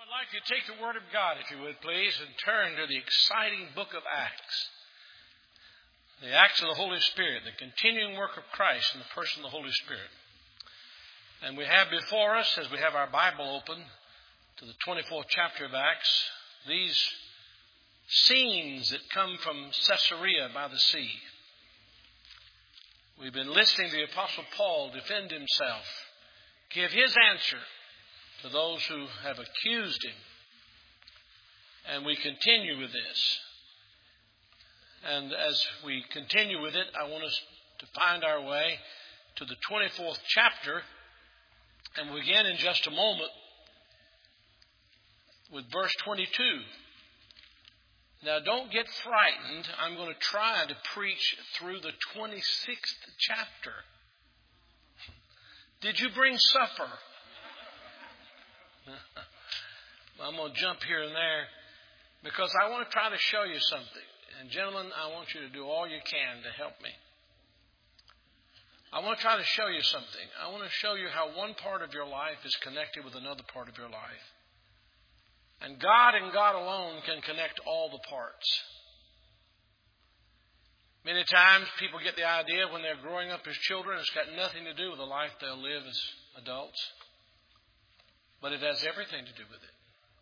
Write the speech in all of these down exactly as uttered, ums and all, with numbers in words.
I'd like you to take the Word of God, if you would, please, and turn to the exciting book of Acts. The Acts of the Holy Spirit, the continuing work of Christ in the person of the Holy Spirit. And we have before us, as we have our Bible open, to the twenty-fourth chapter of Acts, these scenes that come from Caesarea by the sea. We've been listening to the Apostle Paul defend himself, give his answer to those who have accused him. And we continue with this. And as we continue with it, I want us to find our way to the twenty-fourth chapter. And we'll begin in just a moment with verse twenty-two. Now, don't get frightened. I'm going to try to preach through the twenty-sixth chapter. Did you bring supper? I'm going to jump here and there because I want to try to show you something. And gentlemen, I want you to do all you can to help me. I want to try to show you something. I want to show you how one part of your life is connected with another part of your life. And God and God alone can connect all the parts. Many times people get the idea when they're growing up as children, it's got nothing to do with the life they'll live as adults. But it has everything to do with it.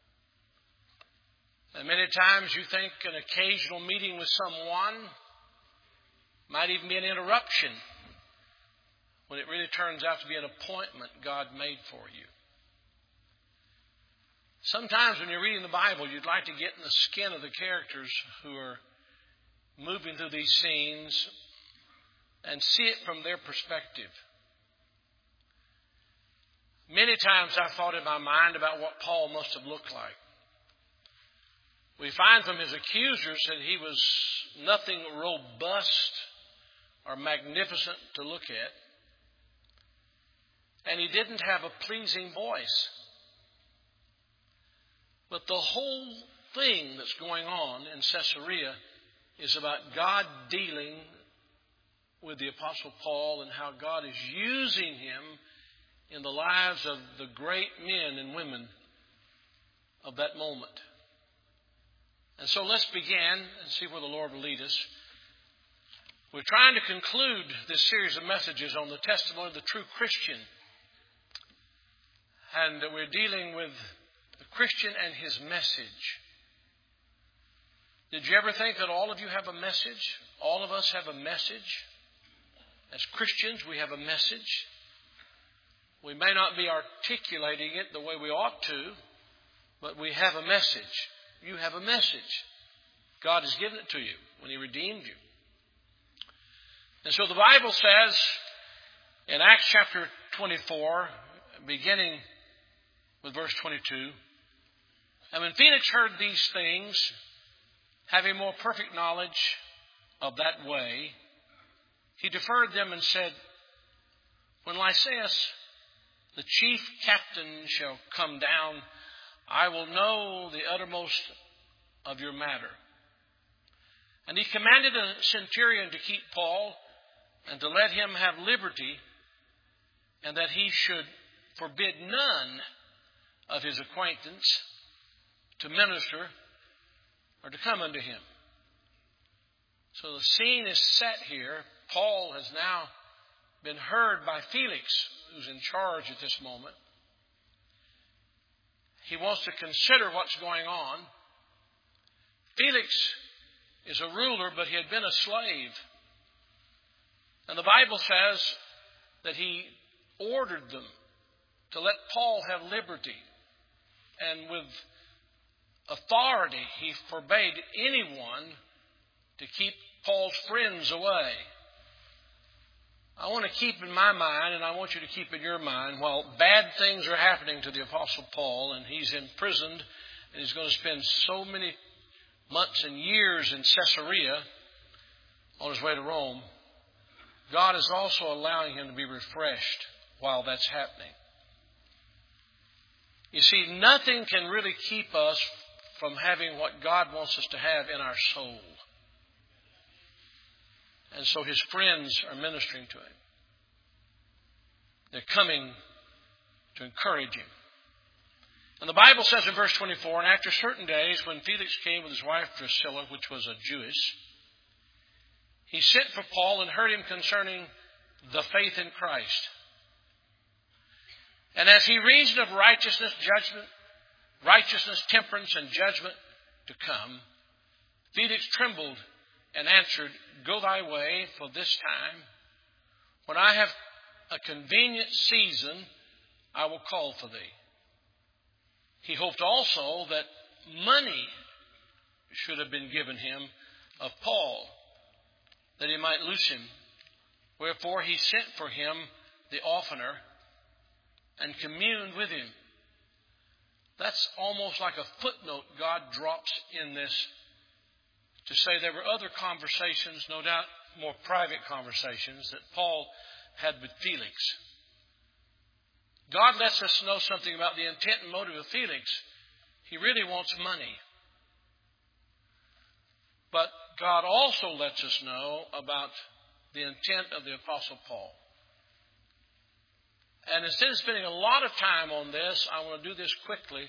And many times you think an occasional meeting with someone might even be an interruption when it really turns out to be an appointment God made for you. Sometimes when you're reading the Bible, you'd like to get in the skin of the characters who are moving through these scenes and see it from their perspective. Many times I've thought in my mind about what Paul must have looked like. We find from his accusers that he was nothing robust or magnificent to look at. And he didn't have a pleasing voice. But the whole thing that's going on in Caesarea is about God dealing with the Apostle Paul and how God is using him in the lives of the great men and women of that moment. And so let's begin and see where the Lord will lead us. We're trying to conclude this series of messages on the testimony of the true Christian. And we're dealing with the Christian and his message. Did you ever think that all of you have a message? All of us have a message. As Christians, we have a message. We may not be articulating it the way we ought to, but we have a message. You have a message. God has given it to you when He redeemed you. And so the Bible says in Acts chapter twenty-four, beginning with verse twenty-two, and when Felix heard these things, having more perfect knowledge of that way, he deferred them and said, when Lysias, the chief captain, shall come down, I will know the uttermost of your matter. And he commanded a centurion to keep Paul and to let him have liberty, and that he should forbid none of his acquaintance to minister or to come unto him. So the scene is set here. Paul has now been heard by Felix, who's in charge at this moment. He wants to consider what's going on. Felix is a ruler, but he had been a slave. And the Bible says that he ordered them to let Paul have liberty. And with authority, he forbade anyone to keep Paul's friends away. I want to keep in my mind, and I want you to keep in your mind, while bad things are happening to the Apostle Paul, and he's imprisoned, and he's going to spend so many months and years in Caesarea on his way to Rome, God is also allowing him to be refreshed while that's happening. You see, nothing can really keep us from having what God wants us to have in our soul. And so his friends are ministering to him. They're coming to encourage him. And the Bible says in verse twenty-four, and after certain days, when Felix came with his wife Drusilla, which was a Jewess, he sent for Paul and heard him concerning the faith in Christ. And as he reasoned of righteousness, judgment, righteousness, temperance, and judgment to come, Felix trembled and answered, Go thy way, for this time, when I have a convenient season, I will call for thee. He hoped also that money should have been given him of Paul, that he might loose him. Wherefore he sent for him the oftener and communed with him. That's almost like a footnote God drops in this to say there were other conversations, no doubt more private conversations, that Paul had with Felix. God lets us know something about the intent and motive of Felix. He really wants money. But God also lets us know about the intent of the Apostle Paul. And instead of spending a lot of time on this, I want to do this quickly.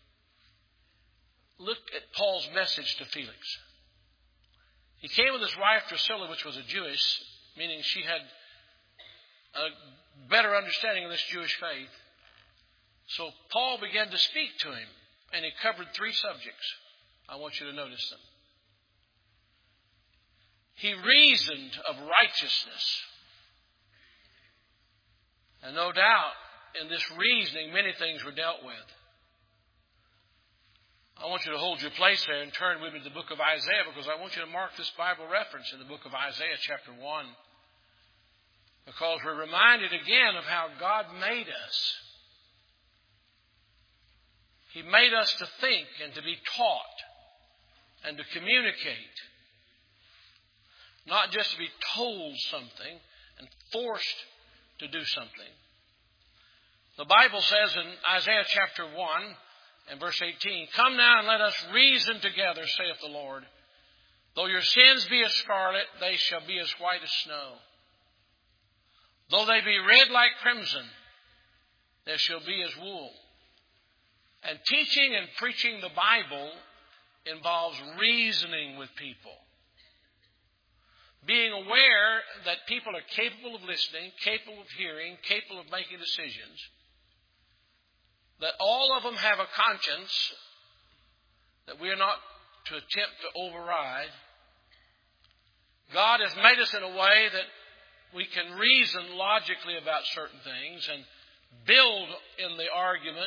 Look at Paul's message to Felix. He came with his wife Drusilla, which was a Jewess, meaning she had a better understanding of this Jewish faith. So Paul began to speak to him, and he covered three subjects. I want you to notice them. He reasoned of righteousness. And no doubt, in this reasoning, many things were dealt with. I want you to hold your place there and turn with me to the book of Isaiah, because I want you to mark this Bible reference in the book of Isaiah chapter one. Because we're reminded again of how God made us. He made us to think and to be taught and to communicate. Not just to be told something and forced to do something. The Bible says in Isaiah chapter one and verse eighteen, Come now and let us reason together, saith the Lord. Though your sins be as scarlet, they shall be as white as snow. Though they be red like crimson, they shall be as wool. And teaching and preaching the Bible involves reasoning with people. Being aware that people are capable of listening, capable of hearing, capable of making decisions. That all of them have a conscience that we are not to attempt to override. God has made us in a way that we can reason logically about certain things and build in the argument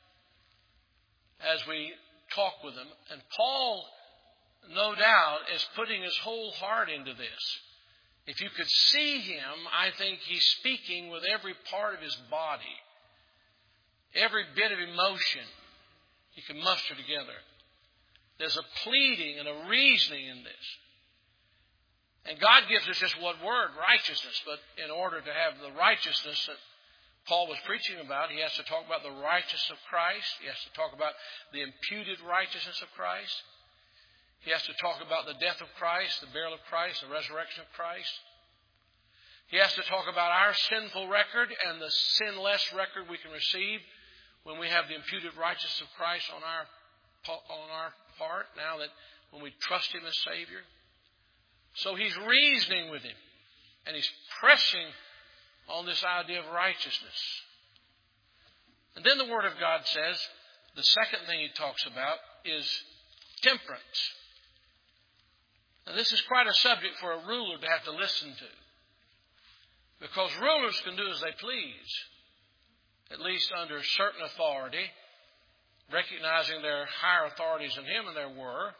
as we talk with them. And Paul, no doubt, is putting his whole heart into this. If you could see him, I think he's speaking with every part of his body. Every bit of emotion he can muster together. There's a pleading and a reasoning in this. And God gives us just one word, righteousness. But in order to have the righteousness that Paul was preaching about, he has to talk about the righteousness of Christ. He has to talk about the imputed righteousness of Christ. He has to talk about the death of Christ, the burial of Christ, the resurrection of Christ. He has to talk about our sinful record and the sinless record we can receive when we have the imputed righteousness of Christ on our, on our part, now that when we trust Him as Savior. So he's reasoning with him, and he's pressing on this idea of righteousness. And then the Word of God says, the second thing he talks about is temperance. And this is quite a subject for a ruler to have to listen to. Because rulers can do as they please, at least under certain authority, recognizing their higher authorities than him, and there were.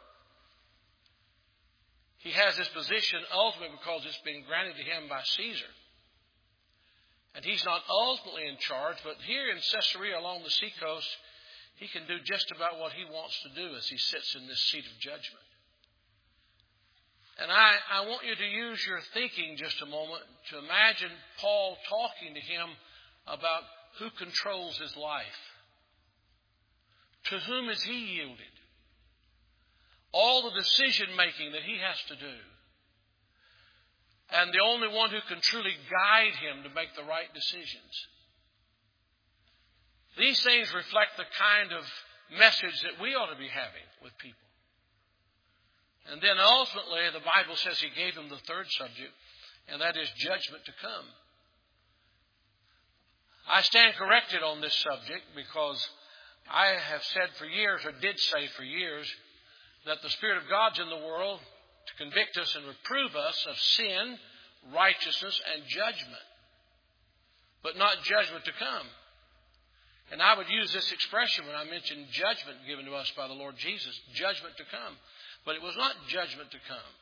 He has this position ultimately because it's been granted to him by Caesar. And he's not ultimately in charge, but here in Caesarea along the seacoast, he can do just about what he wants to do as he sits in this seat of judgment. And I, I want you to use your thinking just a moment to imagine Paul talking to him about who controls his life. To whom is he yielded? All the decision making that he has to do. And the only one who can truly guide him to make the right decisions. These things reflect the kind of message that we ought to be having with people. And then ultimately, the Bible says he gave them the third subject, and that is judgment to come. I stand corrected on this subject because I have said for years, or did say for years, that the Spirit of God's in the world to convict us and reprove us of sin, righteousness, and judgment, but not judgment to come. And I would use this expression when I mentioned judgment given to us by the Lord Jesus, judgment to come. But it was not judgment to come.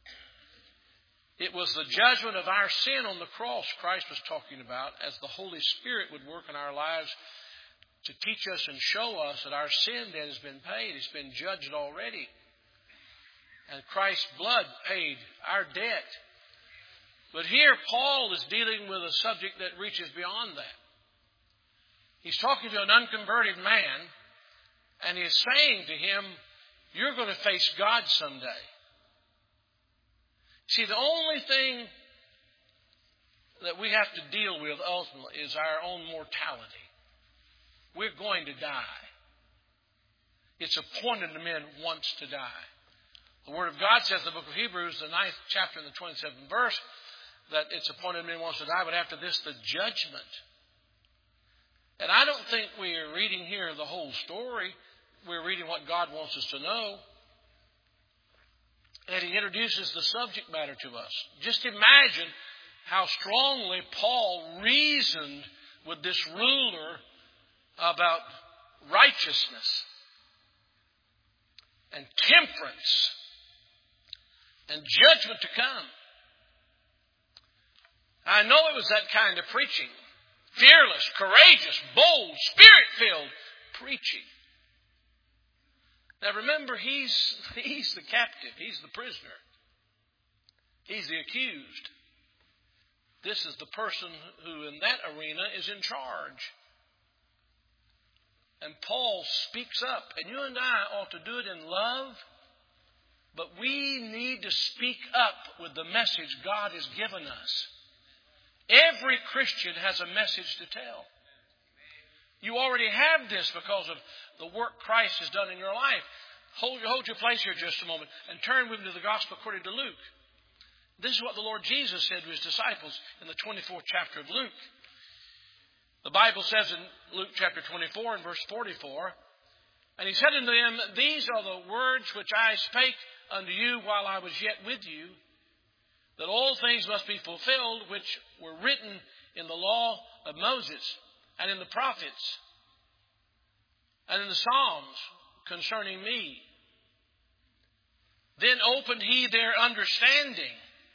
It was the judgment of our sin on the cross Christ was talking about as the Holy Spirit would work in our lives to teach us and show us that our sin debt has been paid. It's been judged already. And Christ's blood paid our debt. But here Paul is dealing with a subject that reaches beyond that. He's talking to an unconverted man, and he's saying to him, you're going to face God someday. See, the only thing that we have to deal with ultimately is our own mortality. We're going to die. It's appointed to men once to die. The Word of God says in the book of Hebrews, the ninth chapter and the twenty-seventh verse, that it's appointed to men once to die, but after this, the judgment. And I don't think we're reading here the whole story. We're reading what God wants us to know. And he introduces the subject matter to us. Just imagine how strongly Paul reasoned with this ruler about righteousness and temperance and judgment to come. I know it was that kind of preaching. Fearless, courageous, bold, Spirit-filled preaching. Now remember, he's, he's the captive. He's the prisoner. He's the accused. This is the person who in that arena is in charge. And Paul speaks up. And you and I ought to do it in love. But we need to speak up with the message God has given us. Every Christian has a message to tell. You already have this because of the work Christ has done in your life. Hold, hold your place here just a moment and turn with me to the Gospel according to Luke. This is what the Lord Jesus said to his disciples in the twenty-fourth chapter of Luke. The Bible says in Luke chapter twenty-four and verse forty-four, and he said unto them, these are the words which I spake unto you while I was yet with you, that all things must be fulfilled which were written in the law of Moses and in the prophets and in the Psalms concerning me. Then opened he their understanding,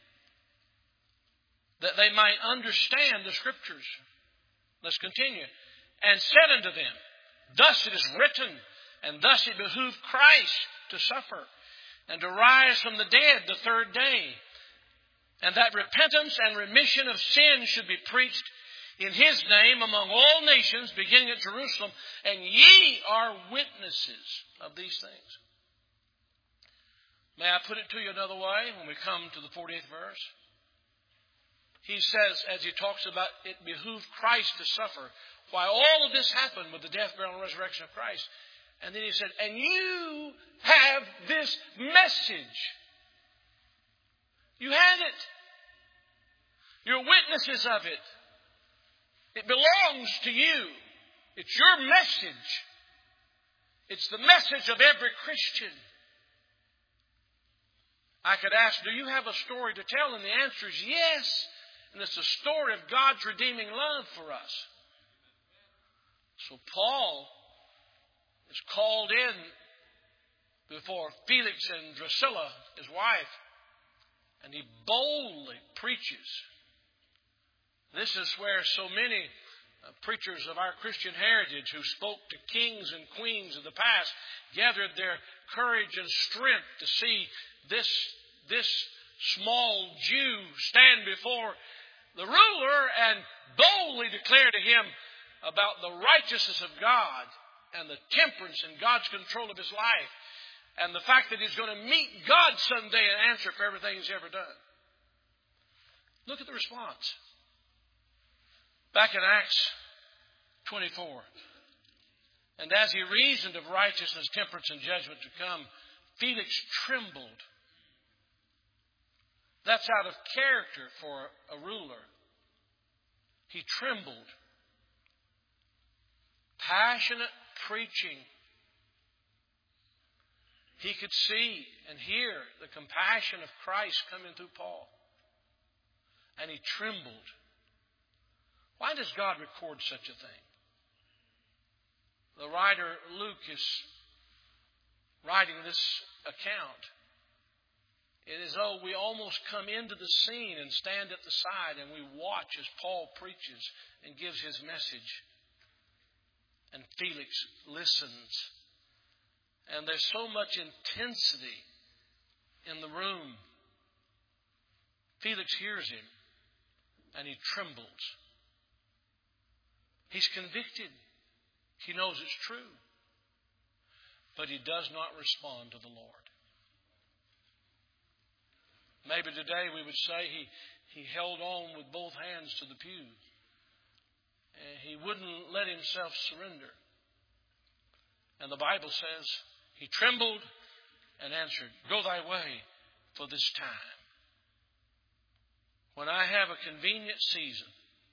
that they might understand the Scriptures. Let's continue. And said unto them, thus it is written, and thus it behooved Christ to suffer, and to rise from the dead the third day, and that repentance and remission of sins should be preached in his name among all nations, beginning at Jerusalem, and ye are witnesses of these things. May I put it to you another way when we come to the forty-eighth verse? He says, as he talks about it behooved Christ to suffer, why all of this happened with the death, burial, and resurrection of Christ. And then he said, and you have this message. You have it. You're witnesses of it. It belongs to you. It's your message. It's the message of every Christian. I could ask, do you have a story to tell? And the answer is yes. And it's the story of God's redeeming love for us. So Paul is called in before Felix and Drusilla, his wife, and he boldly preaches. This is where so many uh, preachers of our Christian heritage who spoke to kings and queens of the past gathered their courage and strength to see this, this small Jew stand before the ruler and boldly declare to him about the righteousness of God and the temperance and God's control of his life and the fact that he's going to meet God someday and answer for everything he's ever done. Look at the response. Back in Acts twenty-four. And as he reasoned of righteousness, temperance, and judgment to come, Felix trembled. That's out of character for a ruler. He trembled. Passionate preaching. He could see and hear the compassion of Christ coming through Paul. And he trembled. Why does God record such a thing? The writer Luke is writing this account. It is as though we almost come into the scene and stand at the side and we watch as Paul preaches and gives his message. And Felix listens. And there's so much intensity in the room. Felix hears him and he trembles. He's convicted. He knows it's true. But he does not respond to the Lord. Maybe today we would say he, he held on with both hands to the pew. And he wouldn't let himself surrender. And the Bible says, he trembled and answered, "Go thy way for this time. When I have a convenient season,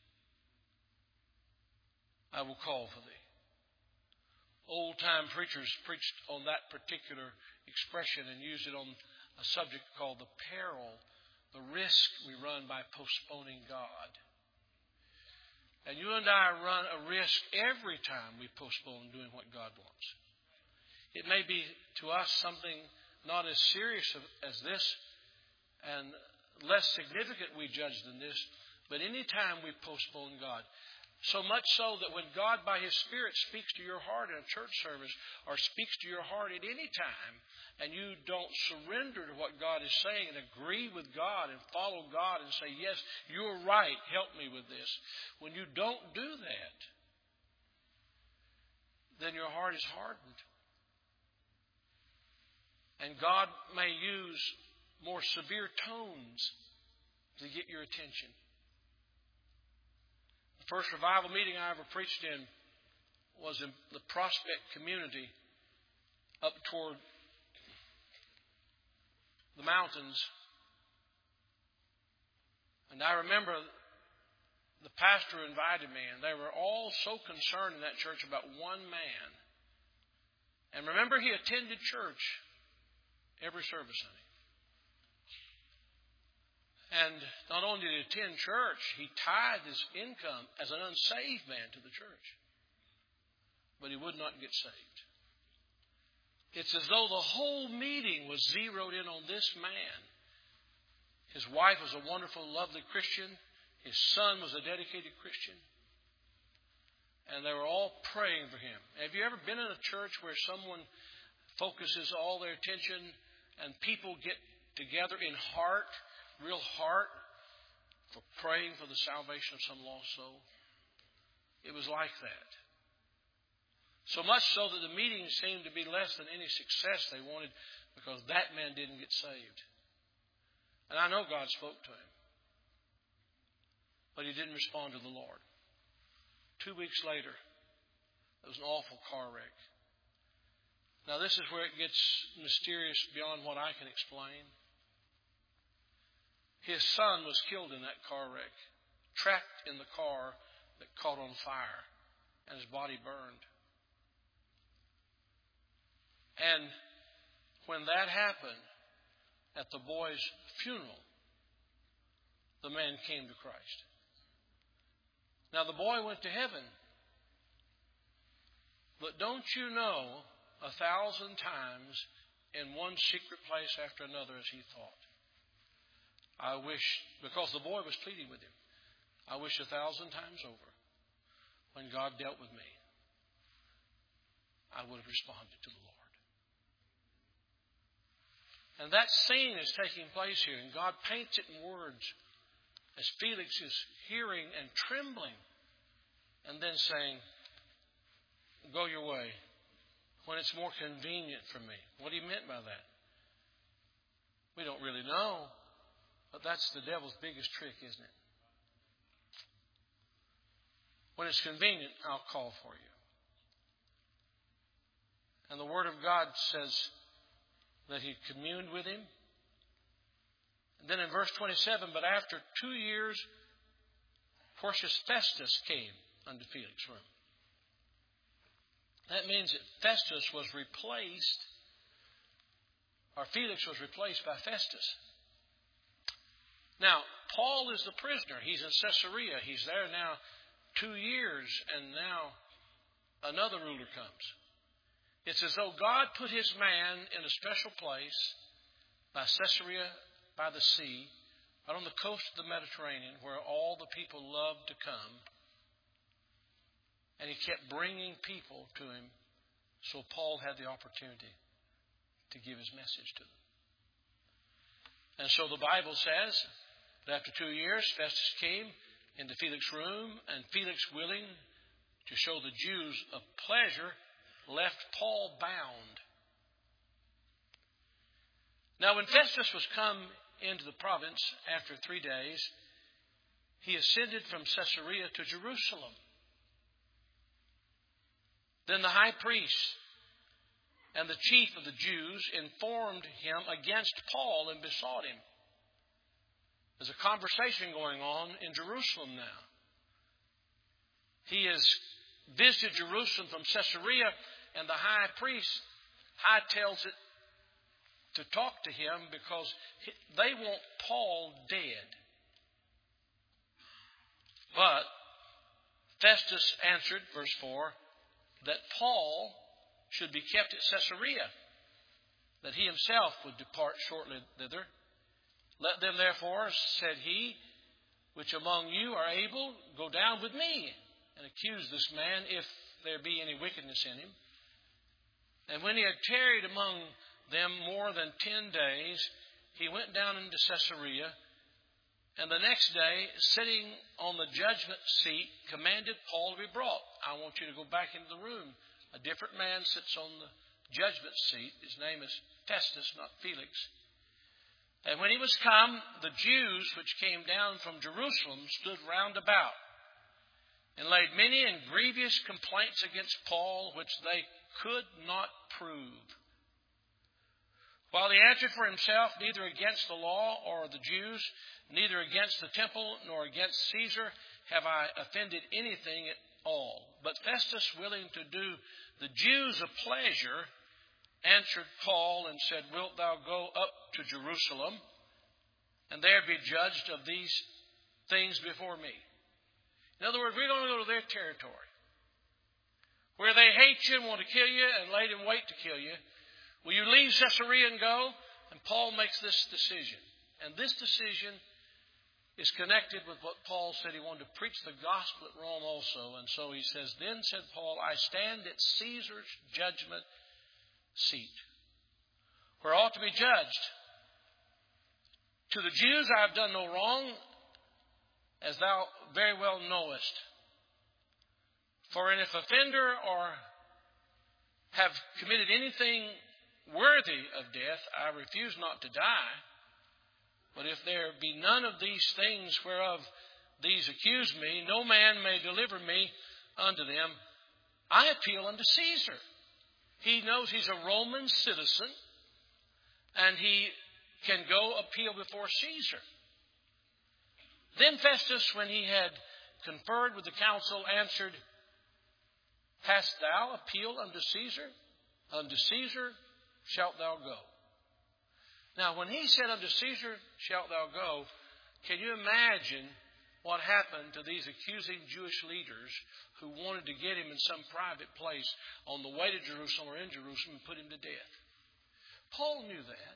I will call for thee." Old-time preachers preached on that particular expression and used it on a subject called the peril, the risk we run by postponing God. And you and I run a risk every time we postpone doing what God wants. It may be to us something not as serious as this and less significant we judge than this, but any time we postpone God, so much so that when God by His Spirit speaks to your heart in a church service or speaks to your heart at any time and you don't surrender to what God is saying and agree with God and follow God and say, "Yes, you're right, help me with this." When you don't do that, then your heart is hardened. And God may use more severe tones to get your attention. The first revival meeting I ever preached in was in the Prospect community up toward the mountains. And I remember the pastor invited me, and they were all so concerned in that church about one man. And remember, he attended church every service Sunday. And not only did he attend church, he tithed his income as an unsaved man to the church. But he would not get saved. It's as though the whole meeting was zeroed in on this man. His wife was a wonderful, lovely Christian. His son was a dedicated Christian. And they were all praying for him. Have you ever been in a church where someone focuses all their attention and people get together in heart, real heart, for praying for the salvation of some lost soul? It was like that. So much so that the meeting seemed to be less than any success they wanted because that man didn't get saved. And I know God spoke to him. But he didn't respond to the Lord. Two weeks later, there was an awful car wreck. Now this is where it gets mysterious beyond what I can explain. His son was killed in that car wreck, trapped in the car that caught on fire, and his body burned. And when that happened, at the boy's funeral, the man came to Christ. Now the boy went to heaven. But don't you know, a thousand times in one secret place after another as he thought, I wish, because the boy was pleading with him, I wish a thousand times over, when God dealt with me, I would have responded to the Lord. And that scene is taking place here, and God paints it in words as Felix is hearing and trembling, and then saying, "Go your way when it's more convenient for me." What he meant by that, we don't really know, but that's the devil's biggest trick, isn't it? When it's convenient, I'll call for you. And the Word of God says that he communed with him. And then in verse twenty-seven, but after two years, Porcius Festus came unto Felix's room. That means that Festus was replaced, or Felix was replaced by Festus. Now, Paul is the prisoner. He's in Caesarea. He's there now two years, and now another ruler comes. It's as though God put his man in a special place by Caesarea by the sea, right on the coast of the Mediterranean, where all the people loved to come. And he kept bringing people to him, so Paul had the opportunity to give his message to them. And so the Bible says that after two years, Festus came into Felix's room, and Felix, willing to show the Jews a pleasure, left Paul bound. Now, when Festus was come into the province after three days, he ascended from Caesarea to Jerusalem. Then the high priest and the chief of the Jews informed him against Paul and besought him. There's a conversation going on in Jerusalem now. He has visited Jerusalem from Caesarea, and the high priest hightails it to talk to him because they want Paul dead. But Festus answered, verse four, that Paul should be kept at Caesarea, that he himself would depart shortly thither. Let them therefore, said he, which among you are able, go down with me and accuse this man, if there be any wickedness in him. And when he had tarried among them more than ten days, he went down into Caesarea, and the next day, sitting on the judgment seat, commanded Paul to be brought. I want you to go back into the room. A different man sits on the judgment seat. His name is Festus, not Felix. And when he was come, the Jews which came down from Jerusalem stood round about, and laid many and grievous complaints against Paul, which they could not prove. While he answered for himself, neither against the law or the Jews, neither against the temple, nor against Caesar, have I offended anything at all. But Festus, willing to do the Jews a pleasure, answered Paul and said, Wilt thou go up to Jerusalem, and there be judged of these things before me? In other words, we're going to go to their territory, where they hate you and want to kill you and laid in wait to kill you. Will you leave Caesarea and go? And Paul makes this decision. And this decision is connected with what Paul said. He wanted to preach the gospel at Rome also. And so he says, Then said Paul, I stand at Caesar's judgment seat, where I ought to be judged. To the Jews I have done no wrong, as thou very well knowest. For if offender or have committed anything worthy of death, I refuse not to die. But if there be none of these things whereof these accuse me, no man may deliver me unto them. I appeal unto Caesar. He knows he's a Roman citizen, and he can go appeal before Caesar. Then Festus, when he had conferred with the council, answered, Hast thou appealed unto Caesar? Unto Caesar shalt thou go. Now, when he said, Unto Caesar shalt thou go, can you imagine what happened to these accusing Jewish leaders who wanted to get him in some private place on the way to Jerusalem or in Jerusalem and put him to death? Paul knew that.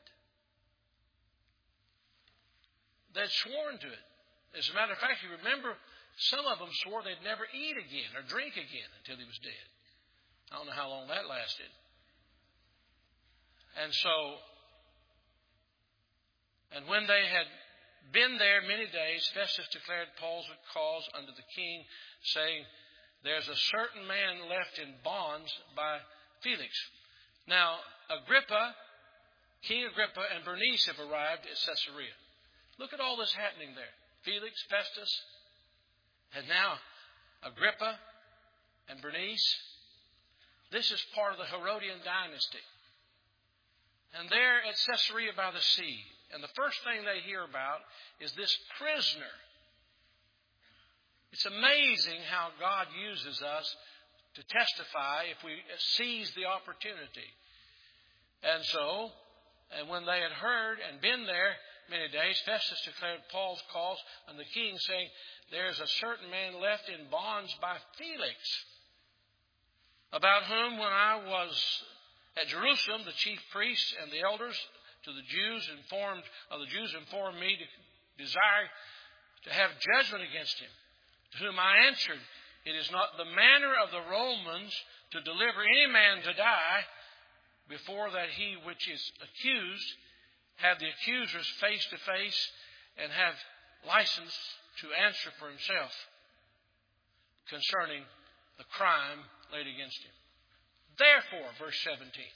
They'd sworn to it. As a matter of fact, you remember, some of them swore they'd never eat again or drink again until he was dead. I don't know how long that lasted. And so, and when they had been there many days, Festus declared Paul's cause unto the king, saying, There's a certain man left in bonds by Felix. Now, Agrippa, King Agrippa, and Bernice have arrived at Caesarea. Look at all this happening there. Felix, Festus, and now Agrippa and Bernice. This is part of the Herodian dynasty. And they're at Caesarea by the sea. And the first thing they hear about is this prisoner. It's amazing how God uses us to testify if we seize the opportunity. And so, and when they had heard and been there many days, Festus declared Paul's cause unto the king, saying, there is a certain man left in bonds by Felix, about whom when I was at Jerusalem, the chief priests and the elders to the Jews informed of the Jews informed me to desire to have judgment against him. To whom I answered, it is not the manner of the Romans to deliver any man to die before that he which is accused have the accusers face to face and have license to answer for himself concerning the crime laid against him. Therefore, verse seventeen,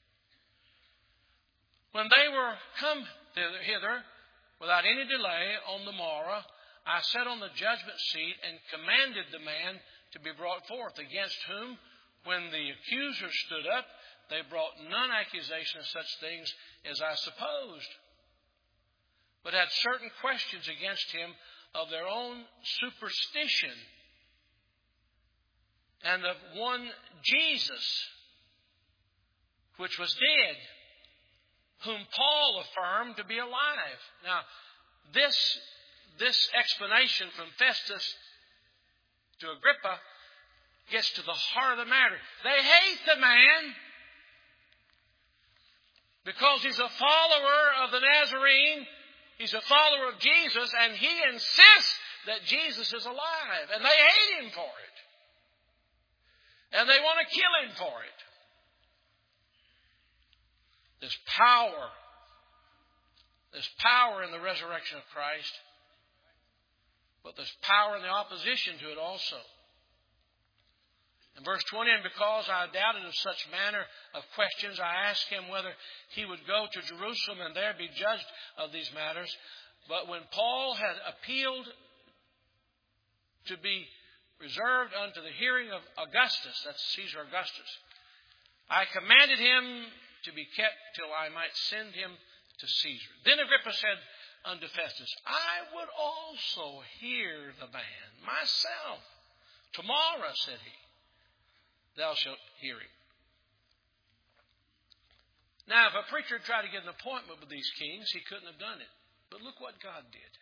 when they were come hither without any delay on the morrow, I sat on the judgment seat and commanded the man to be brought forth, against whom, when the accusers stood up, they brought none accusation of such things as I supposed, but had certain questions against him of their own superstition, and of one Jesus, which was dead, whom Paul affirmed to be alive. Now, this, this explanation from Festus to Agrippa gets to the heart of the matter. They hate the man because he's a follower of the Nazarene. He's a follower of Jesus, and he insists that Jesus is alive. And they hate him for it. And they want to kill him for it. There's power. There's power in the resurrection of Christ. But there's power in the opposition to it also. In verse twenty, and because I doubted of such manner of questions, I asked him whether he would go to Jerusalem and there be judged of these matters. But when Paul had appealed to be reserved unto the hearing of Augustus, that's Caesar Augustus, I commanded him to be kept till I might send him to Caesar. Then Agrippa said unto Festus, I would also hear the man myself. Tomorrow, said he, thou shalt hear him. Now, if a preacher had tried to get an appointment with these kings, he couldn't have done it. But look what God did.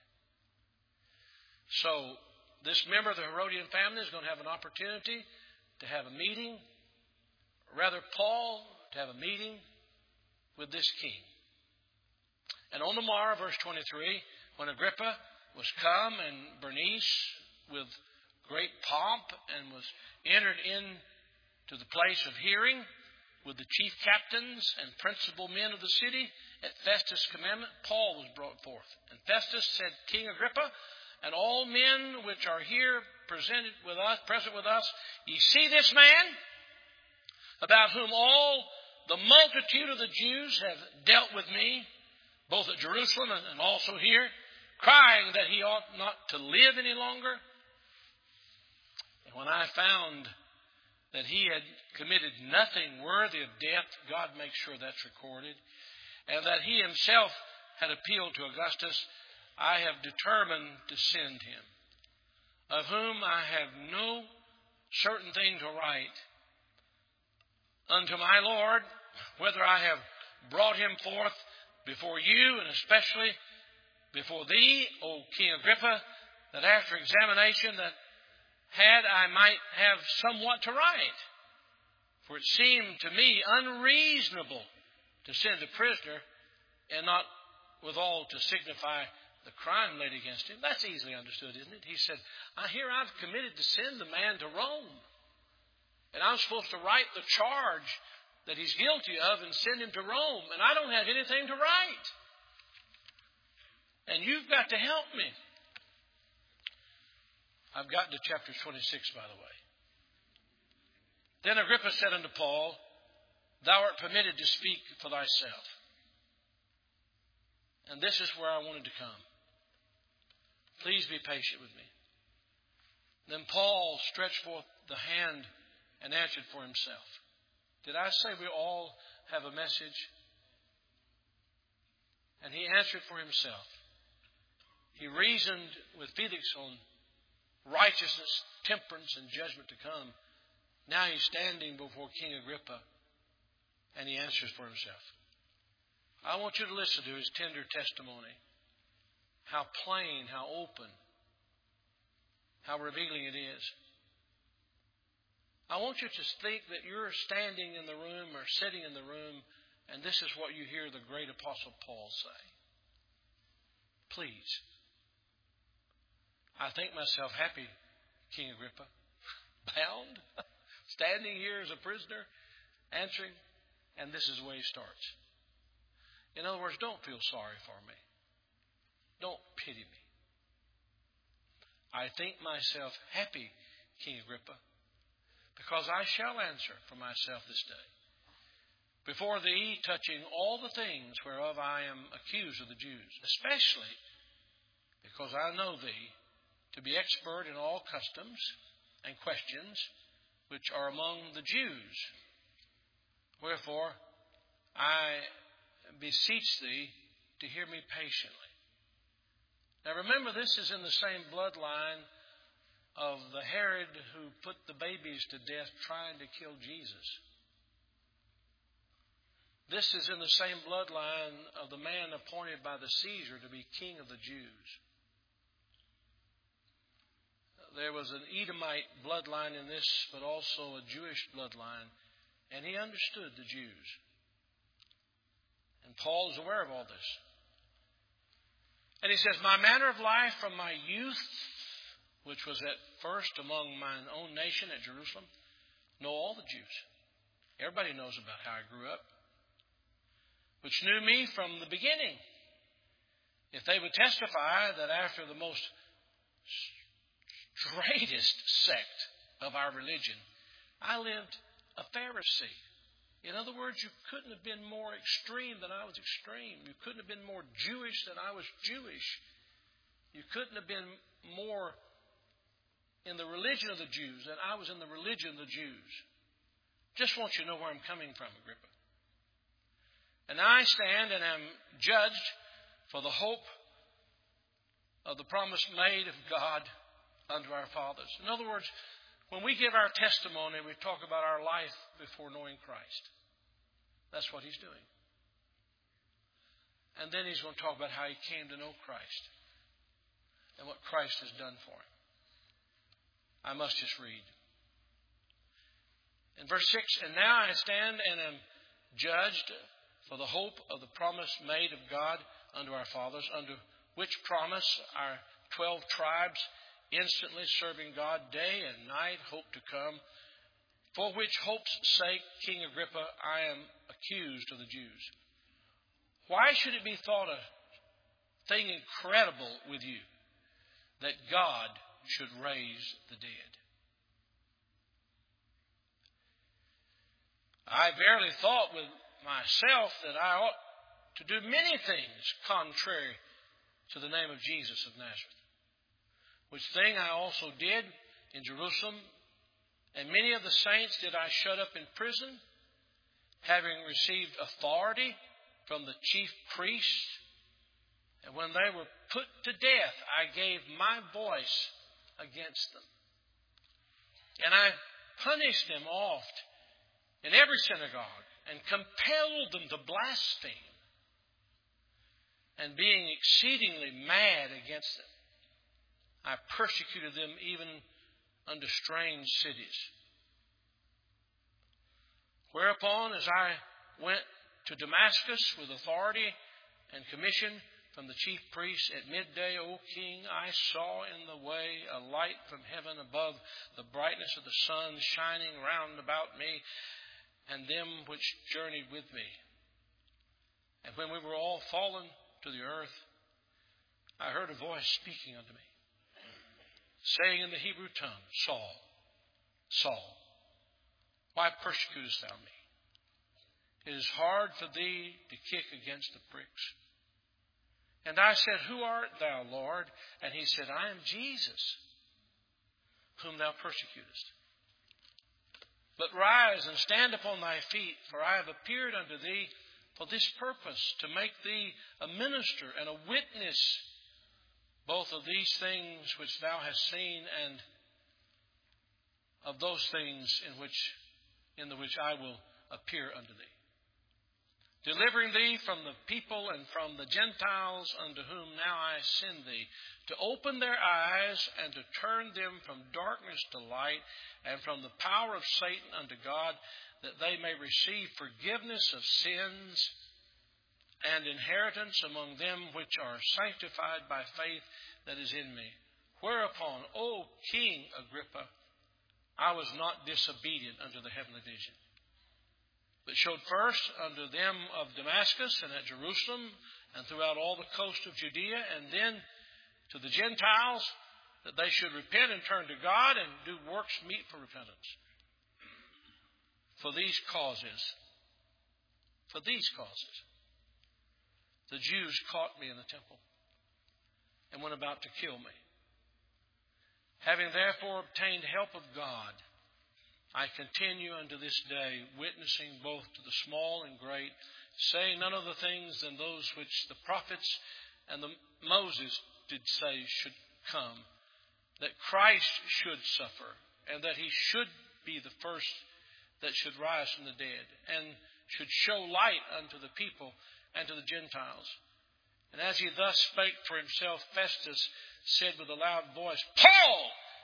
So, this member of the Herodian family is going to have an opportunity to have a meeting, or rather Paul to have a meeting with this king. And on the morrow, verse twenty-three, when Agrippa was come and Bernice with great pomp and was entered in to the place of hearing with the chief captains and principal men of the city, at Festus' commandment, Paul was brought forth. And Festus said, King Agrippa, and all men which are here presented with us, present with us, ye see this man, about whom all the multitude of the Jews have dealt with me, both at Jerusalem and also here, crying that he ought not to live any longer. And when I found that he had committed nothing worthy of death, God makes sure that's recorded, and that he himself had appealed to Augustus, I have determined to send him, of whom I have no certain thing to write, unto my Lord, whether I have brought him forth before you, and especially before thee, O King Agrippa, that after examination that had I might have somewhat to write. For it seemed to me unreasonable to send a prisoner and not withal to signify the crime laid against him. That's easily understood, isn't it? He said, I hear I've committed to send the man to Rome. And I'm supposed to write the charge that he's guilty of and send him to Rome. And I don't have anything to write. And you've got to help me. I've gotten to chapter twenty-six, by the way. Then Agrippa said unto Paul, Thou art permitted to speak for thyself. And this is where I wanted to come. Please be patient with me. Then Paul stretched forth the hand and answered for himself. Did I say we all have a message? And he answered for himself. He reasoned with Felix on righteousness, temperance, and judgment to come. Now he's standing before King Agrippa, and he answers for himself. I want you to listen to his tender testimony. How plain, how open, how revealing it is. I want you to think that you're standing in the room or sitting in the room, and this is what you hear the great Apostle Paul say. Please. I think myself happy, King Agrippa, bound, standing here as a prisoner, answering, and this is the way he starts. In other words, don't feel sorry for me. Don't pity me. I think myself happy, King Agrippa, because I shall answer for myself this day before thee, touching all the things whereof I am accused of the Jews, especially because I know thee to be expert in all customs and questions which are among the Jews. Wherefore, I beseech thee to hear me patiently. Now remember, this is in the same bloodline of the Herod who put the babies to death trying to kill Jesus. This is in the same bloodline of the man appointed by the Caesar to be king of the Jews. There was an Edomite bloodline in this, but also a Jewish bloodline, and he understood the Jews. And Paul is aware of all this. And he says, my manner of life from my youth, which was at first among mine own nation at Jerusalem, know all the Jews. Everybody knows about how I grew up. Which knew me from the beginning. If they would testify that after the most straightest sect of our religion, I lived a Pharisee. In other words, you couldn't have been more extreme than I was extreme. You couldn't have been more Jewish than I was Jewish. You couldn't have been more in the religion of the Jews than I was in the religion of the Jews. Just want you to know where I'm coming from, Agrippa. And I stand and am judged for the hope of the promise made of God unto our fathers. In other words, when we give our testimony, we talk about our life before knowing Christ. That's what he's doing. And then he's going to talk about how he came to know Christ and what Christ has done for him. I must just read. In verse six, and now I stand and am judged for the hope of the promise made of God unto our fathers, unto which promise our twelve tribes, instantly serving God day and night, hope to come. For which hope's sake, King Agrippa, I am accused of the Jews. Why should it be thought a thing incredible with you that God should raise the dead? I verily thought with myself that I ought to do many things contrary to the name of Jesus of Nazareth. Which thing I also did in Jerusalem, and many of the saints did I shut up in prison, having received authority from the chief priests. And when they were put to death, I gave my voice against them. And I punished them oft in every synagogue, and compelled them to blaspheme, and being exceedingly mad against them, I persecuted them even unto strange cities. Whereupon, as I went to Damascus with authority and commission from the chief priests at midday, O King, I saw in the way a light from heaven above the brightness of the sun shining round about me, and them which journeyed with me. And when we were all fallen to the earth, I heard a voice speaking unto me, saying in the Hebrew tongue, Saul, Saul, why persecutest thou me? It is hard for thee to kick against the pricks. And I said, Who art thou, Lord? And he said, I am Jesus, whom thou persecutest. But rise and stand upon thy feet, for I have appeared unto thee for this purpose, to make thee a minister and a witness both of these things which thou hast seen and of those things in which in the which I will appear unto thee, delivering thee from the people and from the Gentiles unto whom now I send thee, to open their eyes and to turn them from darkness to light and from the power of Satan unto God, that they may receive forgiveness of sins and inheritance among them which are sanctified by faith that is in me. Whereupon, O King Agrippa, I was not disobedient unto the heavenly vision, but showed first unto them of Damascus and at Jerusalem and throughout all the coast of Judea, and then to the Gentiles, that they should repent and turn to God and do works meet for repentance. For these causes, for these causes, the Jews caught me in the temple and went about to kill me. Having therefore obtained help of God, I continue unto this day, witnessing both to the small and great, saying none other things than those which the prophets and the Moses did say should come, that Christ should suffer, and that he should be the first that should rise from the dead, and should show light unto the people and to the Gentiles. And as he thus spake for himself, Festus said with a loud voice, Paul,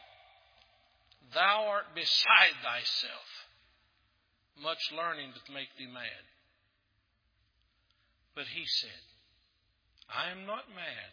thou art beside thyself. Much learning doth make thee mad. But he said, I am not mad,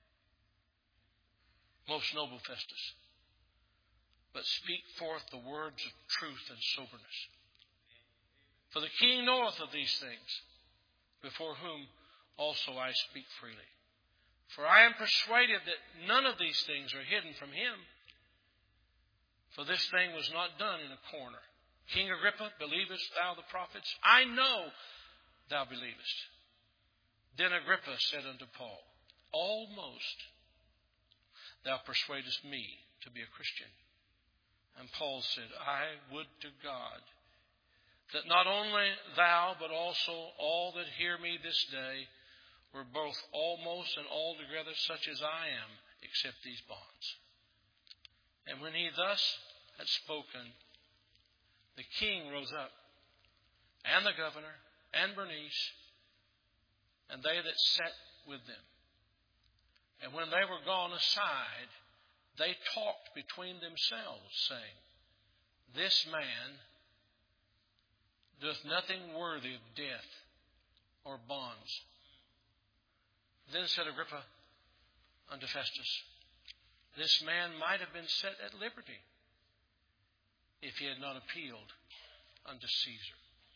most noble Festus, but speak forth the words of truth and soberness. For the king knoweth of these things, before whom also I speak freely. For I am persuaded that none of these things are hidden from him. For this thing was not done in a corner. King Agrippa, believest thou the prophets? I know thou believest. Then Agrippa said unto Paul, Almost thou persuadest me to be a Christian. And Paul said, I would to God that not only thou, but also all that hear me this day were both almost and altogether such as I am, except these bonds. And when he thus had spoken, the king rose up, and the governor, and Bernice, and they that sat with them. And when they were gone aside, they talked between themselves, saying, This man doeth nothing worthy of death or bonds. Then said Agrippa unto Festus, This man might have been set at liberty if he had not appealed unto Caesar.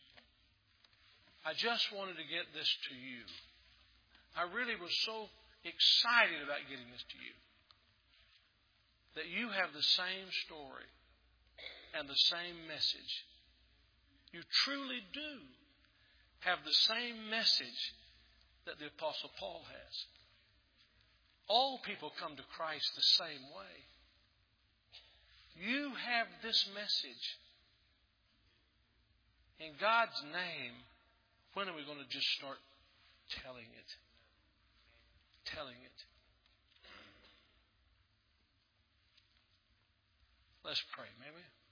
I just wanted to get this to you. I really was so excited about getting this to you, that you have the same story and the same message. You truly do have the same message that the Apostle Paul has. All people come to Christ the same way. You have this message. In God's name, when are we going to just start telling it? Telling it. Let's pray, may we?